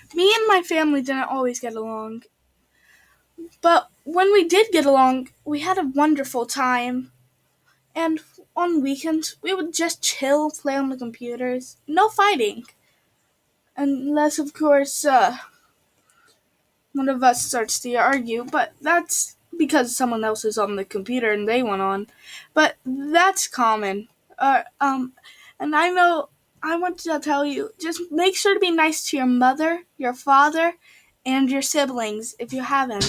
Me and my family didn't always get along, but when we did get along, we had a wonderful time. And on weekends, we would just chill, play on the computers. No fighting. Unless, of course, one of us starts to argue, but that's because someone else is on the computer and they went on. But that's common. And I want to tell you, just make sure to be nice to your mother, your father, and your siblings if you have any.